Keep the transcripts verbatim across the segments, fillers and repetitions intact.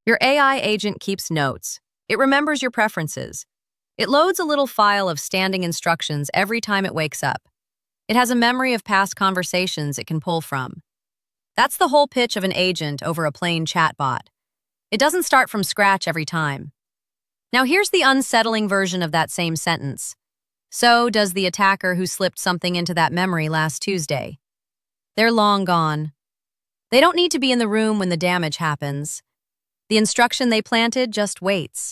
Your A I agent keeps notes. It remembers your preferences. It loads a little file of standing instructions every time it wakes up. It has a memory of past conversations it can pull from. That's the whole pitch of an agent over a plain chatbot. It doesn't start from scratch every time. Now here's the unsettling version of that same sentence. So does the attacker who slipped something into that memory last Tuesday. They're long gone. They don't need to be in the room when the damage happens. The instruction they planted just waits.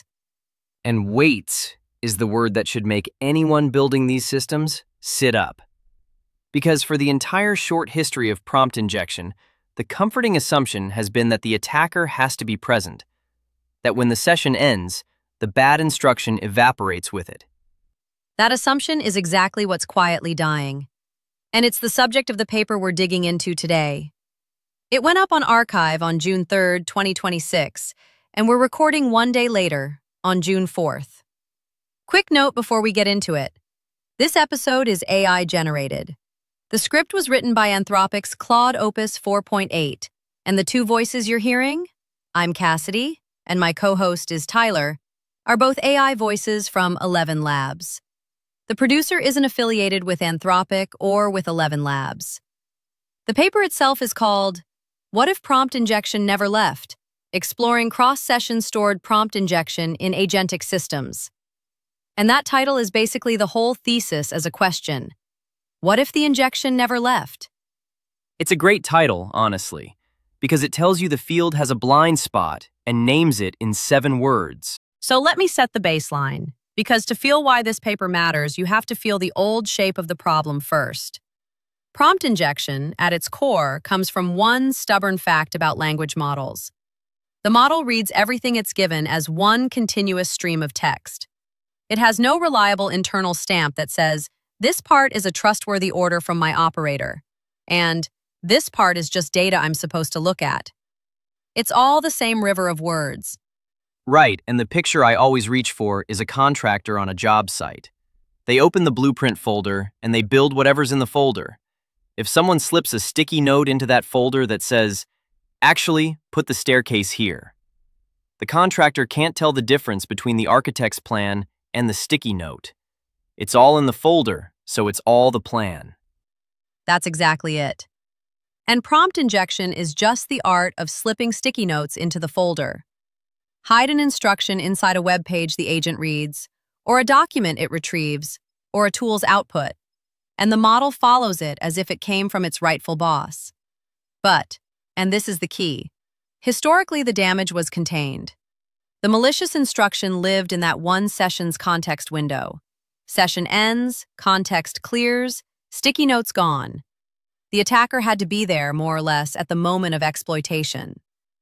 And waits is the word that should make anyone building these systems sit up. Because for the entire short history of prompt injection, the comforting assumption has been that the attacker has to be present, that when the session ends, the bad instruction evaporates with it. That assumption is exactly what's quietly dying. And it's the subject of the paper we're digging into today. It went up on arXiv on June third, twenty twenty-six, and we're recording one day later, on June fourth. Quick note before we get into it. This episode is A I-generated. The script was written by Anthropic's Claude Opus four point eight, and the two voices you're hearing, I'm Cassidy, and my co-host is Tyler, are both A I voices from Eleven Labs. The producer isn't affiliated with Anthropic or with Eleven Labs. The paper itself is called What If Prompt Injection Never Left? Exploring Cross-Session Stored Prompt Injection in Agentic Systems. And that title is basically the whole thesis as a question. What if the injection never left? It's a great title, honestly, because it tells you the field has a blind spot and names it in seven words. So let me set the baseline, because to feel why this paper matters, you have to feel the old shape of the problem first. Prompt injection, at its core, comes from one stubborn fact about language models. The model reads everything it's given as one continuous stream of text. It has no reliable internal stamp that says, this part is a trustworthy order from my operator, and this part is just data I'm supposed to look at. It's all the same river of words. Right, and the picture I always reach for is a contractor on a job site. They open the blueprint folder, and they build whatever's in the folder. If someone slips a sticky note into that folder that says, actually, put the staircase here, the contractor can't tell the difference between the architect's plan and the sticky note. It's all in the folder, so it's all the plan. That's exactly it. And prompt injection is just the art of slipping sticky notes into the folder. Hide an instruction inside a web page the agent reads, or a document it retrieves, or a tool's output, and the model follows it as if it came from its rightful boss. But, and this is the key, historically the damage was contained. The malicious instruction lived in that one session's context window. Session ends, context clears, sticky notes gone. The attacker had to be there, more or less, at the moment of exploitation.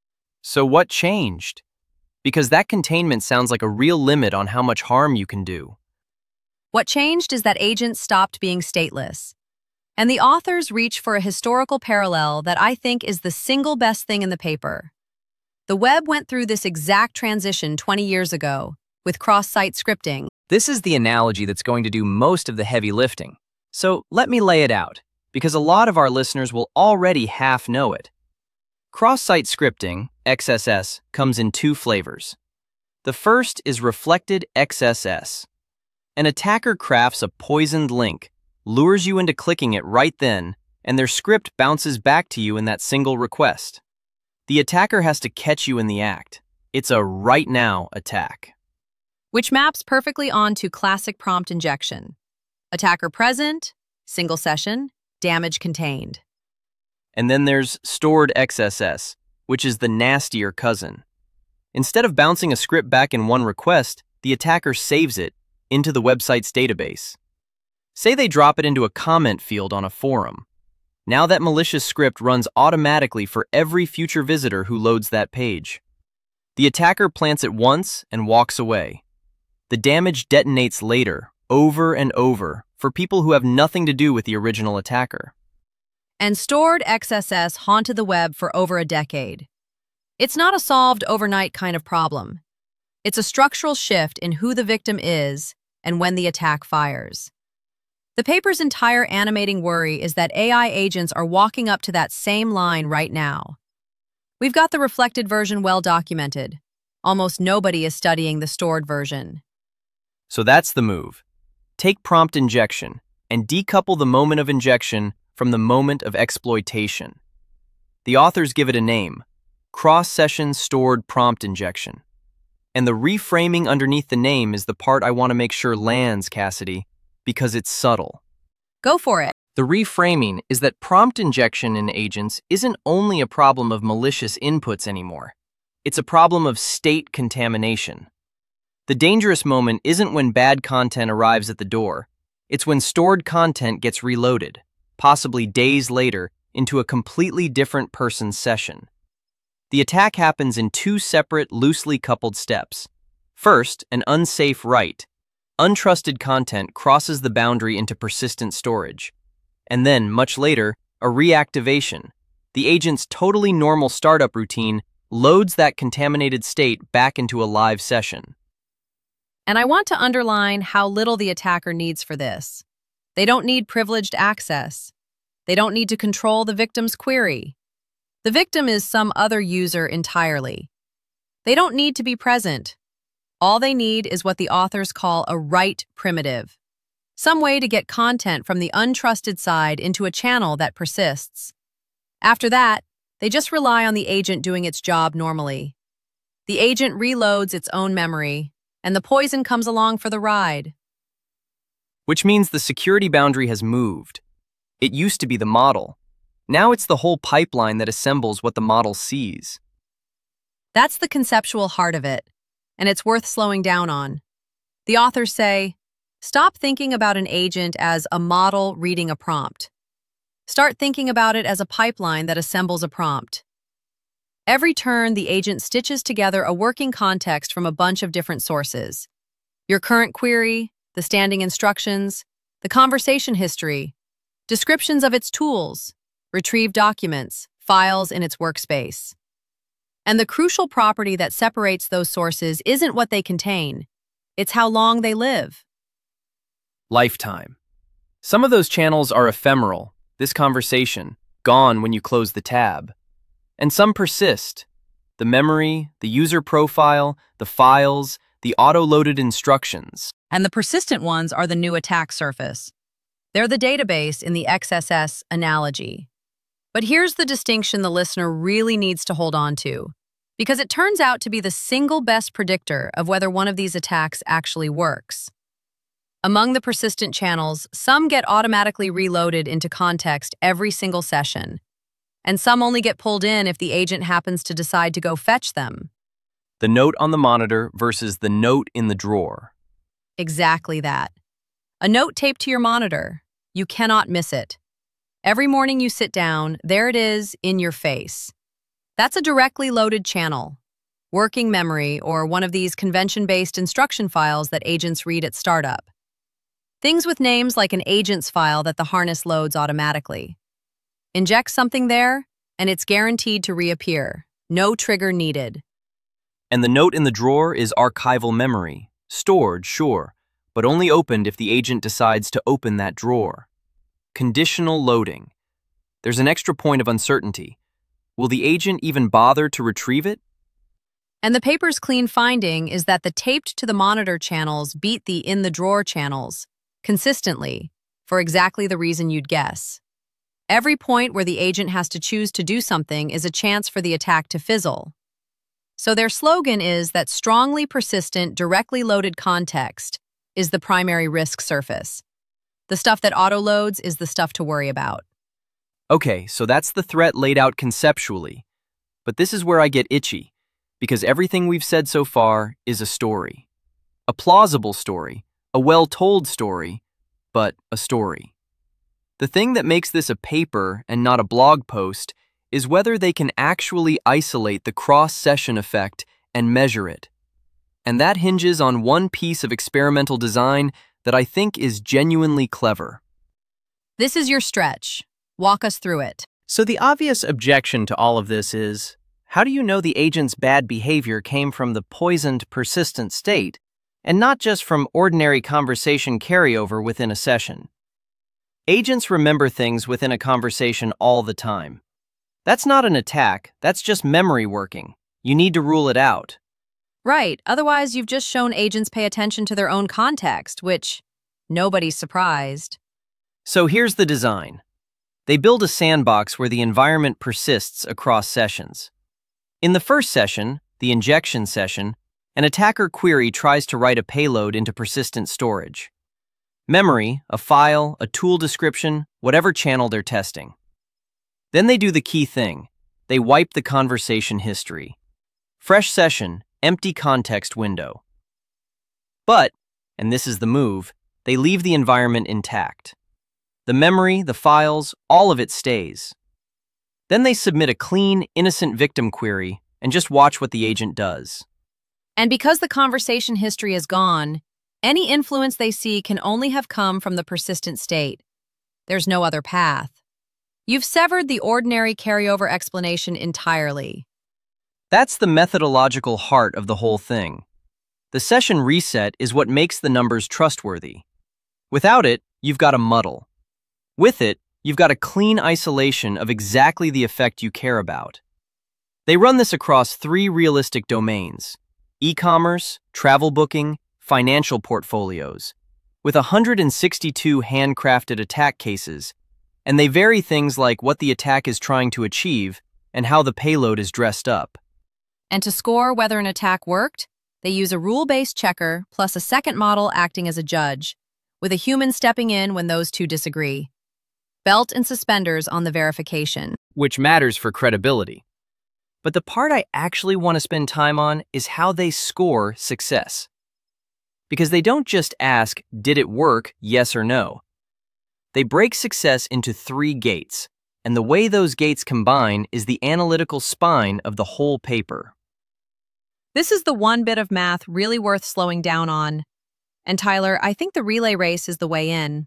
So what changed? Because that containment sounds like a real limit on how much harm you can do. What changed is that agents stopped being stateless. And the authors reach for a historical parallel that I think is the single best thing in the paper. The web went through this exact transition twenty years ago, with cross-site scripting. This is the analogy that's going to do most of the heavy lifting. So let me lay it out, because a lot of our listeners will already half know it. Cross-site scripting, X S S, comes in two flavors. The first is reflected X S S. An attacker crafts a poisoned link, lures you into clicking it right then, and their script bounces back to you in that single request. The attacker has to catch you in the act. It's a right now attack. Which maps perfectly onto classic prompt injection. Attacker present, single session, damage contained. And then there's stored X S S, which is the nastier cousin. Instead of bouncing a script back in one request, the attacker saves it into the website's database. Say they drop it into a comment field on a forum. Now that malicious script runs automatically for every future visitor who loads that page. The attacker plants it once and walks away. The damage detonates later, over and over, for people who have nothing to do with the original attacker. And stored X S S haunted the web for over a decade. It's not a solved overnight kind of problem. It's a structural shift in who the victim is and when the attack fires. The paper's entire animating worry is that A I agents are walking up to that same line right now. We've got the reflected version well documented, Almost nobody is studying the stored version. So that's the move. Take prompt injection and decouple the moment of injection from the moment of exploitation. The authors give it a name: cross-session stored prompt injection. And the reframing underneath the name is the part I want to make sure lands, Cassidy, because it's subtle. Go for it. The reframing is that prompt injection in agents isn't only a problem of malicious inputs anymore. It's a problem of state contamination. The dangerous moment isn't when bad content arrives at the door. It's when stored content gets reloaded, possibly days later, into a completely different person's session. The attack happens in two separate, loosely coupled steps. First, an unsafe write. Untrusted content crosses the boundary into persistent storage. And then, much later, a reactivation. The agent's totally normal startup routine loads that contaminated state back into a live session. And I want to underline how little the attacker needs for this. They don't need privileged access. They don't need to control the victim's query. The victim is some other user entirely. They don't need to be present. All they need is what the authors call a write primitive, some way to get content from the untrusted side into a channel that persists. After that, they just rely on the agent doing its job normally. The agent reloads its own memory, and the poison comes along for the ride. Which means the security boundary has moved. It used to be the model. Now it's the whole pipeline that assembles what the model sees. That's the conceptual heart of it, and it's worth slowing down on. The authors say, stop thinking about an agent as a model reading a prompt. Start thinking about it as a pipeline that assembles a prompt. Every turn, the agent stitches together a working context from a bunch of different sources. Your current query, the standing instructions, the conversation history, descriptions of its tools, retrieved documents, files in its workspace. And the crucial property that separates those sources isn't what they contain, it's how long they live. Lifetime. Some of those channels are ephemeral, this conversation, gone when you close the tab. And some persist. The memory, the user profile, the files, the auto-loaded instructions. And the persistent ones are the new attack surface. They're the database in the X S S analogy. But here's the distinction the listener really needs to hold on to, because it turns out to be the single best predictor of whether one of these attacks actually works. Among the persistent channels, some get automatically reloaded into context every single session, and some only get pulled in if the agent happens to decide to go fetch them. The note on the monitor versus the note in the drawer. Exactly that. A note taped to your monitor. You cannot miss it. Every morning you sit down, there it is in your face. That's a directly loaded channel, working memory, or one of these convention-based instruction files that agents read at startup. Things with names like an agent's file that the harness loads automatically. Inject something there, and it's guaranteed to reappear. No trigger needed. And the note in the drawer is archival memory, stored, sure, but only opened if the agent decides to open that drawer. Conditional loading. There's an extra point of uncertainty. Will the agent even bother to retrieve it? And the paper's clean finding is that the taped to the monitor channels beat the in the drawer channels consistently, for exactly the reason you'd guess. Every point where the agent has to choose to do something is a chance for the attack to fizzle. So their slogan is that strongly persistent, directly loaded context is the primary risk surface. The stuff that auto-loads is the stuff to worry about. Okay, so that's the threat laid out conceptually. But this is where I get itchy, because everything we've said so far is a story. A plausible story, a well-told story, but a story. The thing that makes this a paper and not a blog post is whether they can actually isolate the cross-session effect and measure it. And that hinges on one piece of experimental design that I think is genuinely clever. This is your stretch. Walk us through it. So the obvious objection to all of this is, how do you know the agent's bad behavior came from the poisoned, persistent state, and not just from ordinary conversation carryover within a session? Agents remember things within a conversation all the time. That's not an attack, that's just memory working. You need to rule it out. Right, otherwise you've just shown agents pay attention to their own context, which nobody's surprised. So here's the design. They build a sandbox where the environment persists across sessions. In the first session, the injection session, an attacker query tries to write a payload into persistent storage. Memory, a file, a tool description, whatever channel they're testing. Then they do the key thing. They wipe the conversation history. Fresh session, empty context window. But, and this is the move, they leave the environment intact. The memory, the files, all of it stays. Then they submit a clean, innocent victim query and just watch what the agent does. And because the conversation history is gone, any influence they see can only have come from the persistent state. There's no other path. You've severed the ordinary carryover explanation entirely. That's the methodological heart of the whole thing. The session reset is what makes the numbers trustworthy. Without it, you've got a muddle. With it, you've got a clean isolation of exactly the effect you care about. They run this across three realistic domains: e-commerce, travel booking, financial portfolios, with one hundred sixty-two handcrafted attack cases, and they vary things like what the attack is trying to achieve and how the payload is dressed up. And to score whether an attack worked, they use a rule-based checker plus a second model acting as a judge, with a human stepping in when those two disagree. Belt and suspenders on the verification. Which matters for credibility. But the part I actually want to spend time on is how they score success. Because they don't just ask, did it work, yes or no? They break success into three gates, and the way those gates combine is the analytical spine of the whole paper. This is the one bit of math really worth slowing down on. And Tyler, I think the relay race is the way in.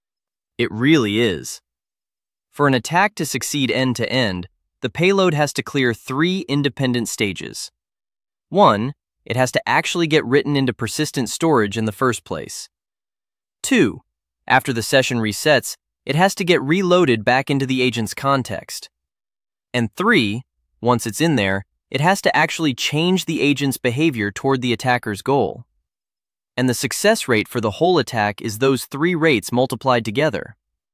It really is. For an attack to succeed end-to-end, the payload has to clear three independent stages. One, it has to actually get written into persistent storage in the first place. Two, after the session resets, it has to get reloaded back into the agent's context. And three, once it's in there, it has to actually change the agent's behavior toward the attacker's goal. And the success rate for the whole attack is those three rates multiplied together.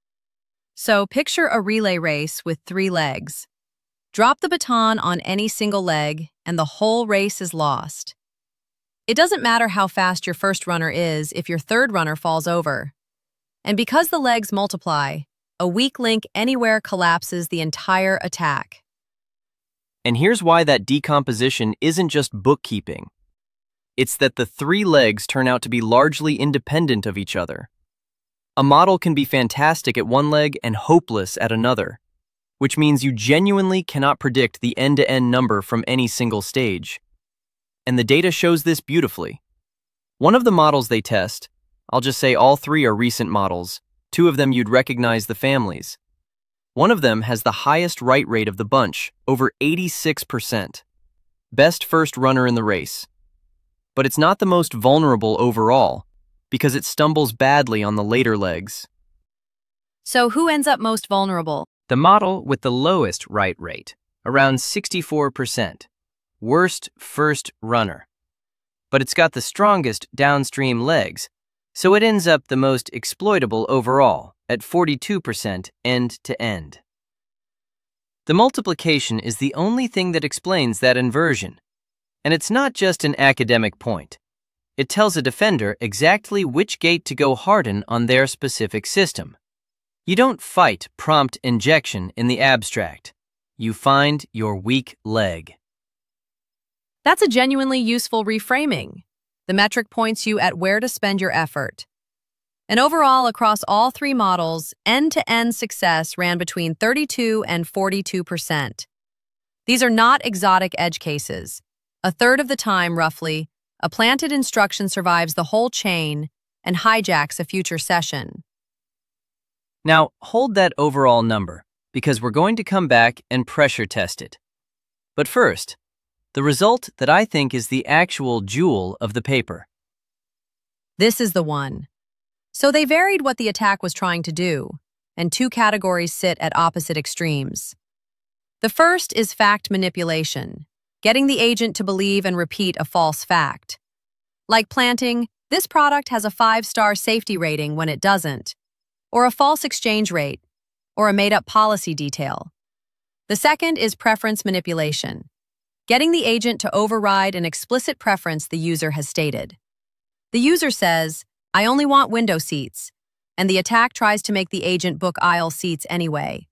So picture a relay race with three legs. Drop the baton on any single leg, and the whole race is lost. It doesn't matter how fast your first runner is if your third runner falls over. And because the legs multiply, a weak link anywhere collapses the entire attack. And here's why that decomposition isn't just bookkeeping. It's that the three legs turn out to be largely independent of each other. A model can be fantastic at one leg and hopeless at another, which means you genuinely cannot predict the end-to-end number from any single stage. And the data shows this beautifully. One of the models they test, I'll just say all three are recent models, two of them you'd recognize the families. One of them has the highest write rate of the bunch, over eighty-six percent. Best first runner in the race. But it's not the most vulnerable overall, because it stumbles badly on the later legs. So who ends up most vulnerable? The model with the lowest write rate, around sixty-four percent. Worst first runner. But it's got the strongest downstream legs, so it ends up the most exploitable overall, at forty-two percent end-to-end. The multiplication is the only thing that explains that inversion. And it's not just an academic point. It tells a defender exactly which gate to go harden on their specific system. You don't fight prompt injection in the abstract. You find your weak leg. That's a genuinely useful reframing. The metric points you at where to spend your effort. And overall, across all three models, end-to-end success ran between thirty-two and forty-two percent. These are not exotic edge cases. A third of the time, roughly, a planted instruction survives the whole chain and hijacks a future session. Now, hold that overall number, because we're going to come back and pressure test it. But first, the result that I think is the actual jewel of the paper. This is the one. So they varied what the attack was trying to do, and two categories sit at opposite extremes. The first is fact manipulation. getting the agent to believe and repeat a false fact. Like planting, this product has a five-star safety rating when it doesn't, or a false exchange rate, or a made-up policy detail. The second is preference manipulation, getting the agent to override an explicit preference the user has stated. The user says, "I only want window seats," and the attack tries to make the agent book aisle seats anyway.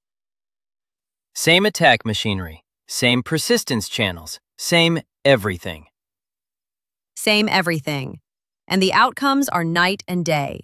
Same attack machinery, same persistence channels, same everything. Same everything. And the outcomes are night and day.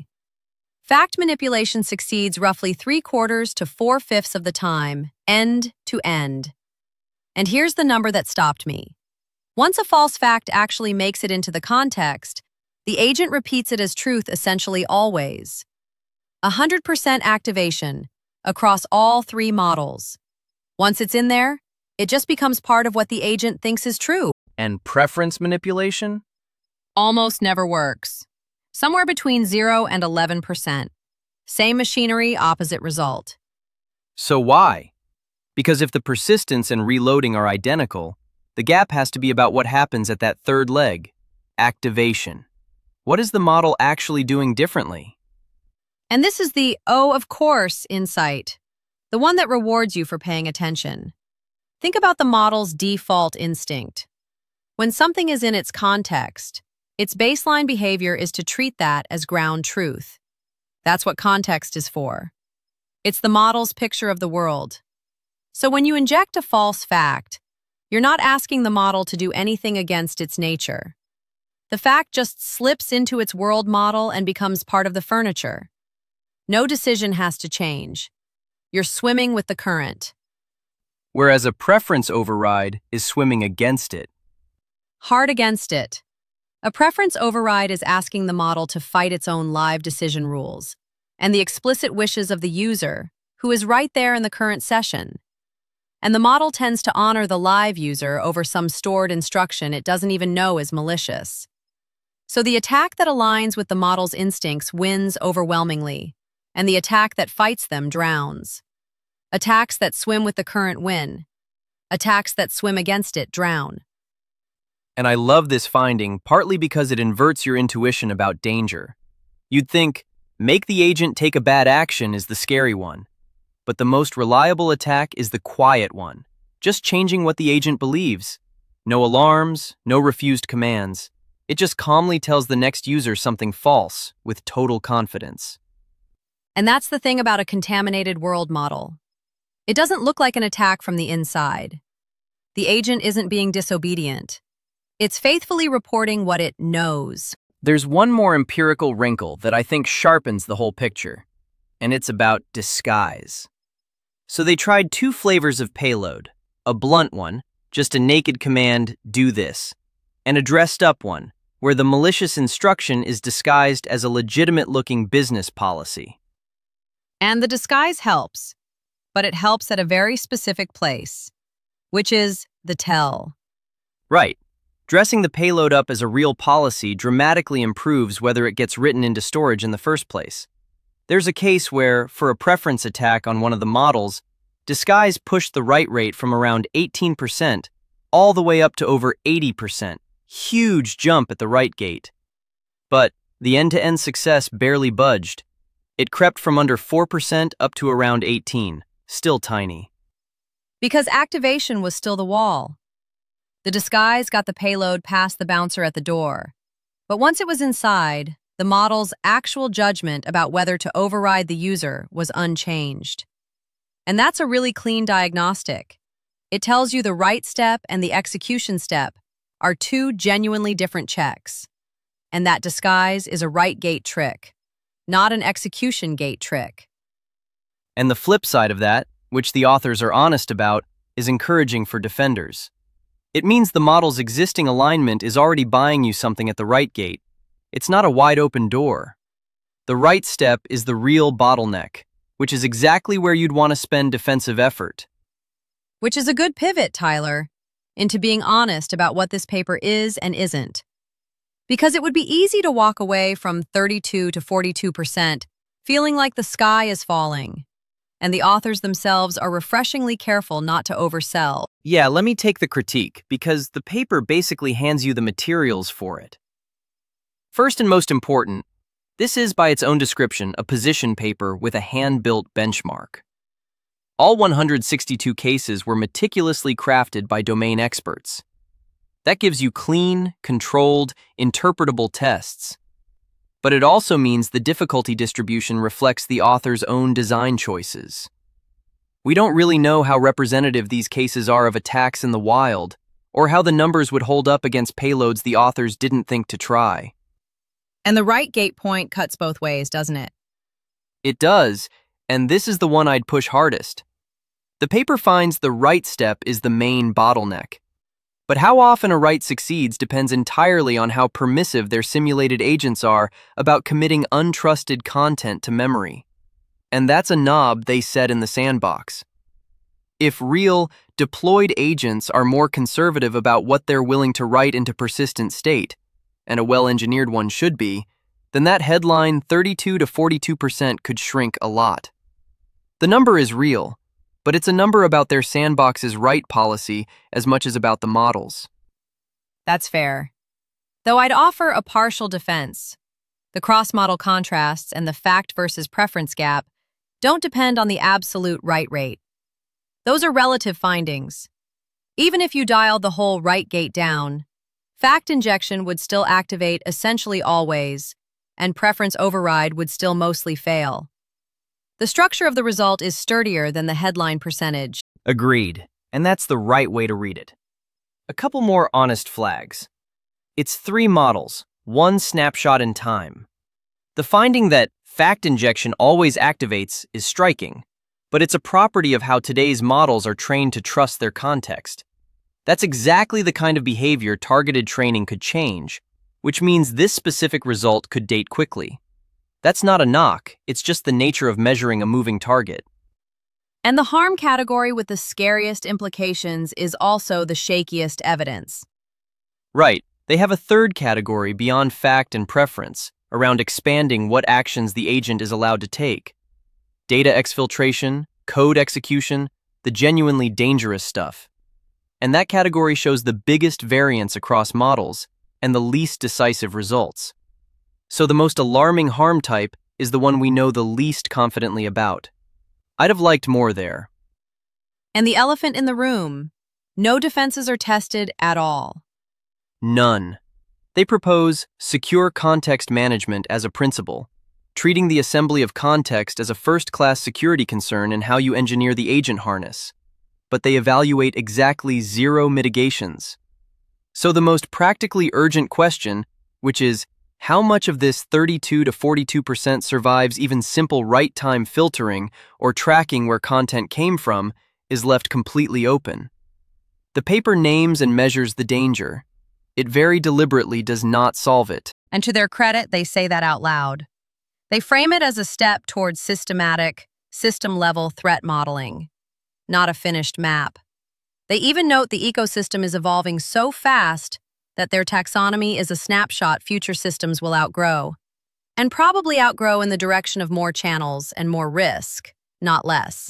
Fact manipulation succeeds roughly three quarters to four-fifths of the time, end to end. And here's the number that stopped me. Once a false fact actually makes it into the context, the agent repeats it as truth essentially always. one hundred percent activation across all three models. Once it's in there, it just becomes part of what the agent thinks is true. And preference manipulation? Almost never works. Somewhere between zero and eleven percent. Same machinery, opposite result. So why? Because if the persistence and reloading are identical, the gap has to be about what happens at that third leg, activation. What is the model actually doing differently? And this is the "oh, of course" insight, the one that rewards you for paying attention. Think about the model's default instinct. When something is in its context, its baseline behavior is to treat that as ground truth. That's what context is for. It's the model's picture of the world. So when you inject a false fact, you're not asking the model to do anything against its nature. The fact just slips into its world model and becomes part of the furniture. No decision has to change. You're swimming with the current. Whereas a preference override is swimming against it. Hard against it. A preference override is asking the model to fight its own live decision rules and the explicit wishes of the user, who is right there in the current session. And the model tends to honor the live user over some stored instruction it doesn't even know is malicious. So the attack that aligns with the model's instincts wins overwhelmingly, and the attack that fights them drowns. Attacks that swim with the current win. Attacks that swim against it drown. And I love this finding partly because it inverts your intuition about danger. You'd think, make the agent take a bad action is the scary one. But the most reliable attack is the quiet one, just changing what the agent believes. No alarms, no refused commands. It just calmly tells the next user something false with total confidence. And that's the thing about a contaminated world model. It doesn't look like an attack from the inside. The agent isn't being disobedient. It's faithfully reporting what it knows. There's one more empirical wrinkle that I think sharpens the whole picture, and it's about disguise. So they tried two flavors of payload, a blunt one, just a naked command, do this, and a dressed-up one, where the malicious instruction is disguised as a legitimate-looking business policy. And the disguise helps, but it helps at a very specific place, which is the tell. Right. Dressing the payload up as a real policy dramatically improves whether it gets written into storage in the first place. There's a case where, for a preference attack on one of the models, disguise pushed the write rate from around eighteen percent all the way up to over eighty percent. Huge jump at the write gate. But the end-to-end success barely budged. It crept from under four percent up to around eighteen, still tiny. Because activation was still the wall. The disguise got the payload past the bouncer at the door. But once it was inside, the model's actual judgment about whether to override the user was unchanged. And that's a really clean diagnostic. It tells you the write step and the execution step are two genuinely different checks. And that disguise is a write gate trick, not an execution gate trick. And the flip side of that, which the authors are honest about, is encouraging for defenders. It means the model's existing alignment is already buying you something at the write gate. It's not a wide-open door. The write step is the real bottleneck, which is exactly where you'd want to spend defensive effort. Which is a good pivot, Tyler, into being honest about what this paper is and isn't. Because it would be easy to walk away from thirty-two to forty-two percent feeling like the sky is falling. and the authors themselves are refreshingly careful not to oversell. Yeah, let me take the critique, because the paper basically hands you the materials for it. First and most important, this is, by its own description, a position paper with a hand-built benchmark. All one hundred sixty-two cases were meticulously crafted by domain experts. That gives you clean, controlled, interpretable tests. But it also means the difficulty distribution reflects the author's own design choices. We don't really know how representative these cases are of attacks in the wild, or how the numbers would hold up against payloads the authors didn't think to try. And the right gate point cuts both ways, doesn't it? It does, and this is the one I'd push hardest. The paper finds the right step is the main bottleneck. But how often a write succeeds depends entirely on how permissive their simulated agents are about committing untrusted content to memory. And that's a knob they set in the sandbox. If real, deployed agents are more conservative about what they're willing to write into persistent state, and a well-engineered one should be, then that headline thirty-two to forty-two percent could shrink a lot. The number is real, but it's a number about their sandbox's write policy as much as about the models. That's fair. Though I'd offer a partial defense. The cross-model contrasts and the fact versus preference gap don't depend on the absolute write rate. Those are relative findings. Even if you dialed the whole write gate down, fact injection would still activate essentially always, and preference override would still mostly fail. The structure of the result is sturdier than the headline percentage. Agreed, and that's the right way to read it. A couple more honest flags. It's three models, one snapshot in time. The finding that fact injection always activates is striking, but it's a property of how today's models are trained to trust their context. That's exactly the kind of behavior targeted training could change, which means this specific result could date quickly. That's not a knock, it's just the nature of measuring a moving target. And the harm category with the scariest implications is also the shakiest evidence. Right, they have a third category beyond fact and preference, around expanding what actions the agent is allowed to take. Data exfiltration, code execution, the genuinely dangerous stuff. And that category shows the biggest variance across models and the least decisive results. So the most alarming harm type is the one we know the least confidently about. I'd have liked more there. And the elephant in the room. No defenses are tested at all. None. They propose secure context management as a principle, treating the assembly of context as a first-class security concern in how you engineer the agent harness. But they evaluate exactly zero mitigations. So the most practically urgent question, which is, how much of this thirty-two to forty-two percent survives even simple write time filtering or tracking where content came from, is left completely open. The paper names and measures the danger. It very deliberately does not solve it. And to their credit, they say that out loud. They frame it as a step towards systematic, system-level threat modeling, not a finished map. They even note the ecosystem is evolving so fast that their taxonomy is a snapshot future systems will outgrow, and probably outgrow in the direction of more channels and more risk, not less.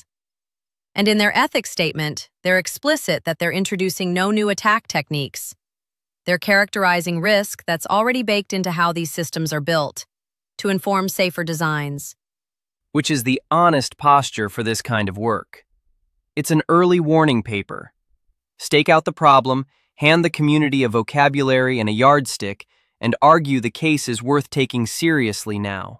And in their ethics statement, they're explicit that they're introducing no new attack techniques. They're characterizing risk that's already baked into how these systems are built, to inform safer designs. Which is the honest posture for this kind of work. It's an early warning paper. Stake out the problem, hand the community a vocabulary and a yardstick, and argue the case is worth taking seriously now.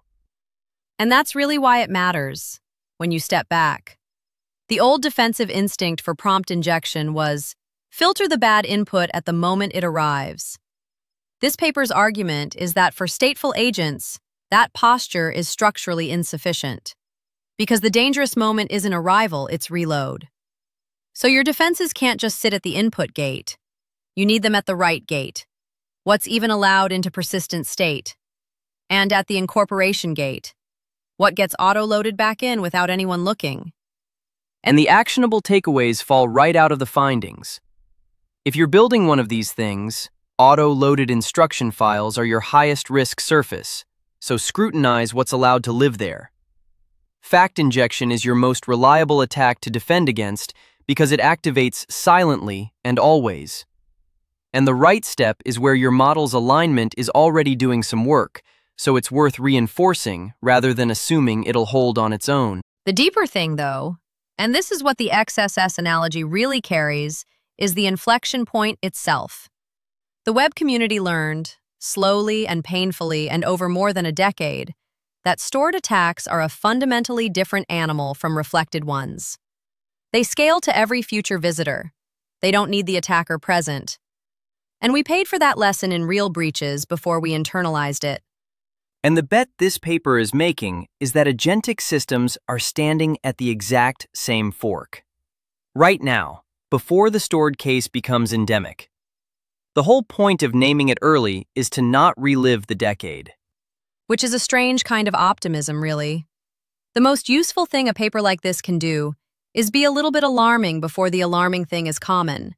And that's really why it matters, when you step back. The old defensive instinct for prompt injection was, filter the bad input at the moment it arrives. This paper's argument is that for stateful agents, that posture is structurally insufficient. Because the dangerous moment isn't arrival, it's reload. So your defenses can't just sit at the input gate. You need them at the write gate, what's even allowed into persistent state, and at the incorporation gate, what gets auto-loaded back in without anyone looking. And the actionable takeaways fall right out of the findings. If you're building one of these things, auto-loaded instruction files are your highest risk surface, so scrutinize what's allowed to live there. Fact injection is your most reliable attack to defend against because it activates silently and always. And the right step is where your model's alignment is already doing some work, so it's worth reinforcing rather than assuming it'll hold on its own. The deeper thing, though, and this is what the X S S analogy really carries, is the inflection point itself. The web community learned, slowly and painfully and over more than a decade, that stored attacks are a fundamentally different animal from reflected ones. They scale to every future visitor. They don't need the attacker present. And we paid for that lesson in real breaches before we internalized it. And the bet this paper is making is that agentic systems are standing at the exact same fork. Right now, before the stored case becomes endemic. The whole point of naming it early is to not relive the decade. Which is a strange kind of optimism, really. The most useful thing a paper like this can do is be a little bit alarming before the alarming thing is common.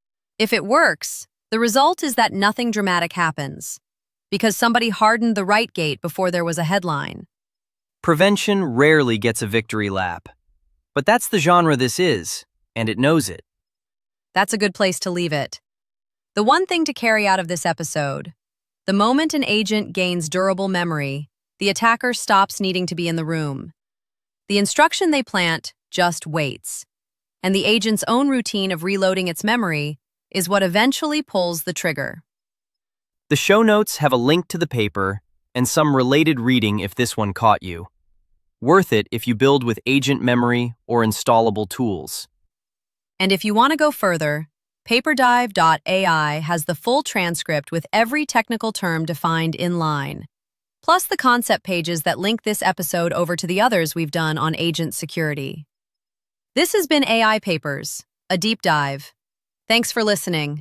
If it works, the result is that nothing dramatic happens, because somebody hardened the right gate before there was a headline. Prevention rarely gets a victory lap. But that's the genre this is, and it knows it. That's a good place to leave it. The one thing to carry out of this episode: the moment an agent gains durable memory, the attacker stops needing to be in the room. The instruction they plant just waits, and the agent's own routine of reloading its memory is what eventually pulls the trigger. The show notes have a link to the paper and some related reading if this one caught you. Worth it if you build with agent memory or installable tools. And if you want to go further, paperdive dot A I has the full transcript with every technical term defined in line, plus the concept pages that link this episode over to the others we've done on agent security. This has been A I Papers, a deep dive. Thanks for listening.